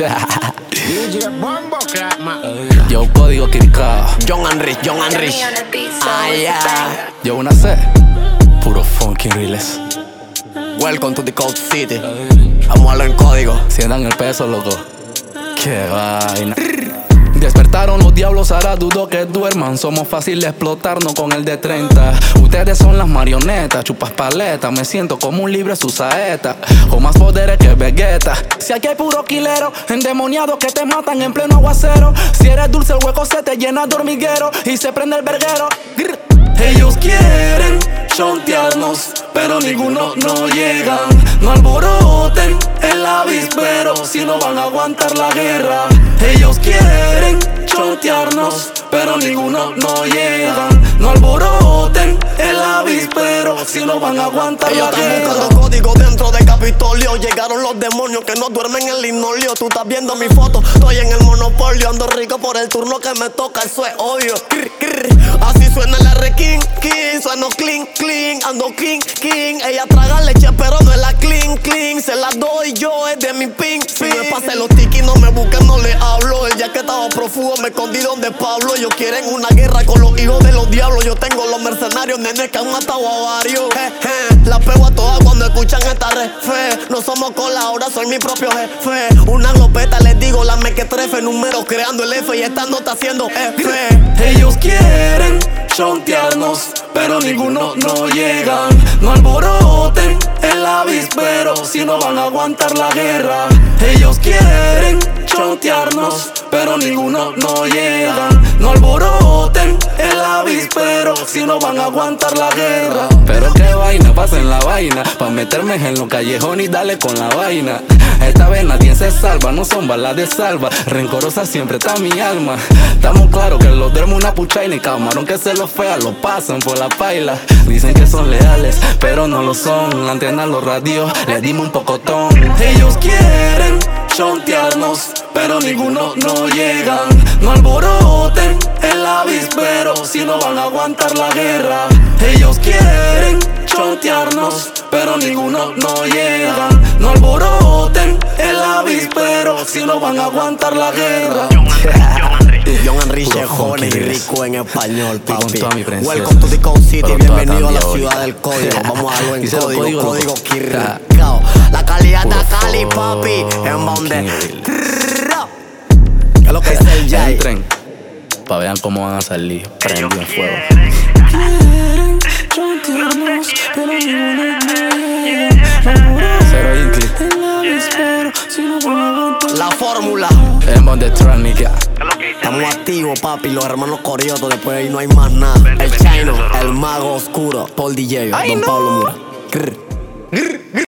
DJ Bombo Clap, man. Yo, código Kirkao. John Henry. Yo, una C. Puro funky realest. Welcome to the Cold City. Vamos a hablar en código. Sientan el peso, loco. Qué vaina. Despertaron los diablos, ahora dudo que duerman. Somos fácil de explotarnos con el de 30. Ustedes son las marionetas, chupas paletas. Me siento como un libre su saeta, con más poderes que Vegeta. Si aquí hay puro quilero, endemoniados que te matan en pleno aguacero. Si eres dulce el hueco se te llena de hormiguero y se prende el verguero. Ellos quieren chontearnos, pero ninguno no llegan. No alboroten el avispero, si no van a aguantar la guerra. Ellos quieren chontearnos, pero ninguno no llegan. No alboroten el avispero, si no van a aguantar la guerra. Ellos están buscando código dentro de Capitolio. Llegaron los demonios que no duermen en el linoleo. Tú estás viendo mi foto, estoy en el monopolio. Ando rico por el turno que me toca, eso es obvio. Así suena el R-King, sueno clean, ando king. Ella traga leche pero no es la clean. Se la doy yo, es de mi ping. Si me pase los tiki, no me busquen, no le hablo. El día que estaba prófugo me escondí donde Pablo. Ellos quieren una guerra con los hijos de los diablos. Yo tengo los mercenarios, nenes que han matado a varios. La pego a todas cuando escuchan esta refe. No somos cola, ahora soy mi propio jefe. Una glopeta les digo, la mequetrefe. Números creando el F y esta nota haciendo F. Ellos quieren chontearnos, pero ninguno no llegan. No alboroten el avispero, si no van a aguantar la guerra. Ellos quieren chontearnos, pero ninguno no llegan. No alboroten el avispero, si no van a aguantar la guerra. Pero qué vaina, pasen la vaina, pa' meterme en los callejones y dale con la vaina. Esta vez nadie se salva, no son balas de salva. Rencorosa siempre está mi alma. Estamos claros que los duerme una puchaina y camarón que se los fea lo pasan por la paila. Dicen que son leales, pero no lo son. La antena, los radios, les dimos un pocotón. Ellos quieren chontearnos, pero ninguno no llegan. No alboroten el avispero, si no van a aguantar la guerra. Ellos quieren chontearnos, pero ninguno no llegan. No alboroten el avispero, si no van a aguantar la guerra. John Henry, joven y rico en español, papi. Welcome to the Cold City, bienvenido a la ciudad del código. Vamos a darlo en código Kirkao. La calidad de Cali, papi. En donde ¿qué es lo que dice el Jay? Entren, pa' vean cómo van a salir. Prendido en fuego. Cero Incli. La fórmula. En donde Tranica. Estamos activos, papi, los hermanos Coriotos. Después de ahí no hay más nada. El Chino, el mago oscuro, Paul DJ, Don Pablo Mura.